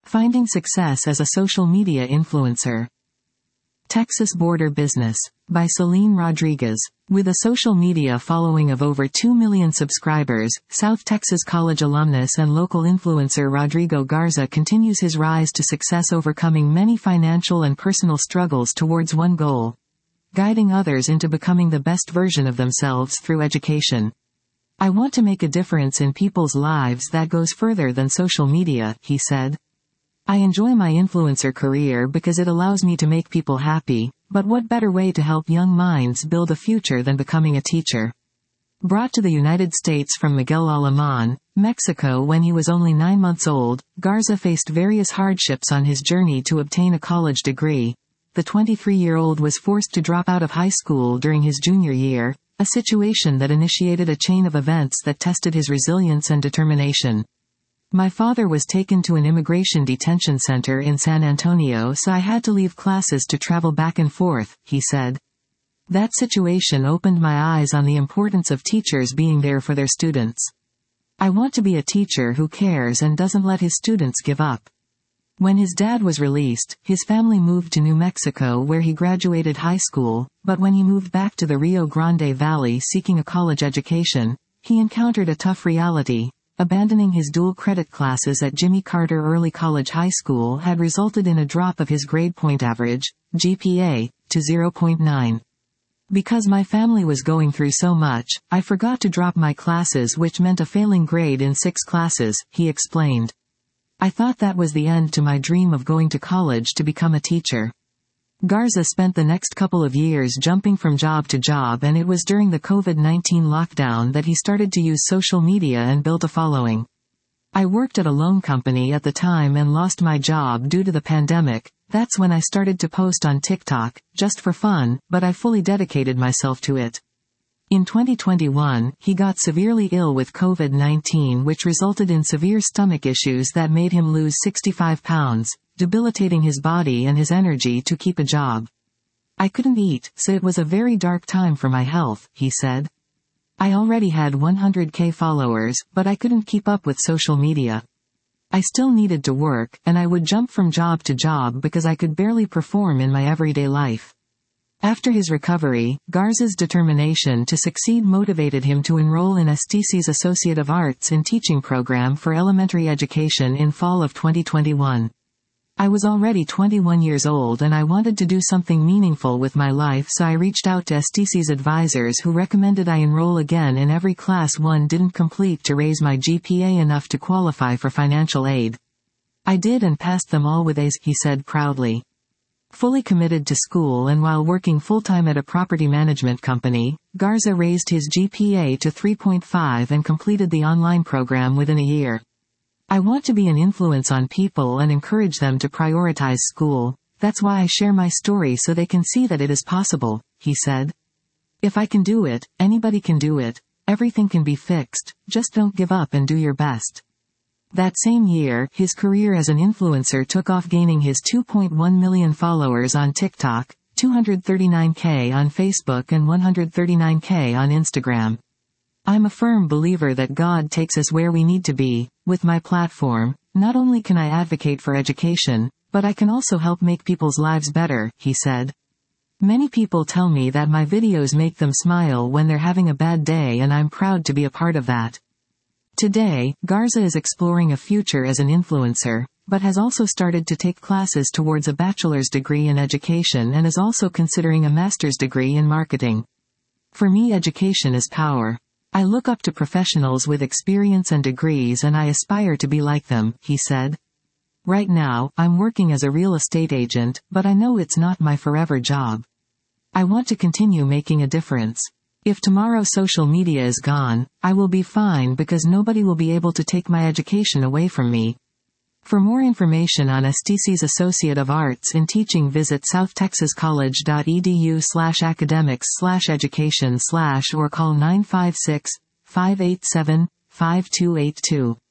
Finding success as a social media influencer. Texas Border Business. By Celine Rodriguez. With a social media following of over 2 million subscribers, South Texas College alumnus and local influencer Rodrigo Garza continues his rise to success, overcoming many financial and personal struggles towards one goal: guiding others into becoming the best version of themselves through education. "I want to make a difference in people's lives that goes further than social media," he said. "I enjoy my influencer career because it allows me to make people happy, but what better way to help young minds build a future than becoming a teacher?" Brought to the United States from Miguel Alemán, Mexico when he was only 9 months old, Garza faced various hardships on his journey to obtain a college degree. The 23-year-old was forced to drop out of high school during his junior year, a situation that initiated a chain of events that tested his resilience and determination. "My father was taken to an immigration detention center in San Antonio, so I had to leave classes to travel back and forth," he said. "That situation opened my eyes on the importance of teachers being there for their students. I want to be a teacher who cares and doesn't let his students give up." When his dad was released, his family moved to New Mexico where he graduated high school, but when he moved back to the Rio Grande Valley seeking a college education, he encountered a tough reality. Abandoning his dual credit classes at Jimmy Carter Early College High School had resulted in a drop of his grade point average, GPA, to 0.9. "Because my family was going through so much, I forgot to drop my classes, which meant a failing grade in 6 classes, he explained. "I thought that was the end to my dream of going to college to become a teacher." Garza spent the next couple of years jumping from job to job, and it was during the COVID-19 lockdown that he started to use social media and built a following. "I worked at a loan company at the time and lost my job due to the pandemic. That's when I started to post on TikTok, just for fun, but I fully dedicated myself to it." In 2021, he got severely ill with COVID-19, which resulted in severe stomach issues that made him lose 65 pounds, debilitating his body and his energy to keep a job. "I couldn't eat, so it was a very dark time for my health," he said. "I already had 100K followers, but I couldn't keep up with social media. I still needed to work, and I would jump from job to job because I could barely perform in my everyday life." After his recovery, Garza's determination to succeed motivated him to enroll in STC's Associate of Arts in Teaching program for elementary education in fall of 2021. "I was already 21 years old and I wanted to do something meaningful with my life, so I reached out to STC's advisors who recommended I enroll again in every class one didn't complete to raise my GPA enough to qualify for financial aid. I did and passed them all with A's," he said proudly. Fully committed to school and while working full-time at a property management company, Garza raised his GPA to 3.5 and completed the online program within a year. "I want to be an influence on people and encourage them to prioritize school. That's why I share my story so they can see that it is possible," he said. "If I can do it, anybody can do it. Everything can be fixed, just don't give up and do your best." That same year, his career as an influencer took off, gaining his 2.1 million followers on TikTok, 239K on Facebook and 139K on Instagram. "I'm a firm believer that God takes us where we need to be. With my platform, not only can I advocate for education, but I can also help make people's lives better," he said. "Many people tell me that my videos make them smile when they're having a bad day, and I'm proud to be a part of that." Today, Garza is exploring a future as an influencer, but has also started to take classes towards a bachelor's degree in education and is also considering a master's degree in marketing. "For me, education is power. I look up to professionals with experience and degrees and I aspire to be like them," he said. "Right now, I'm working as a real estate agent, but I know it's not my forever job. I want to continue making a difference. If tomorrow social media is gone, I will be fine because nobody will be able to take my education away from me." For more information on STC's Associate of Arts in Teaching, visit southtexascollege.edu/academics/education/ or call 956-587-5282.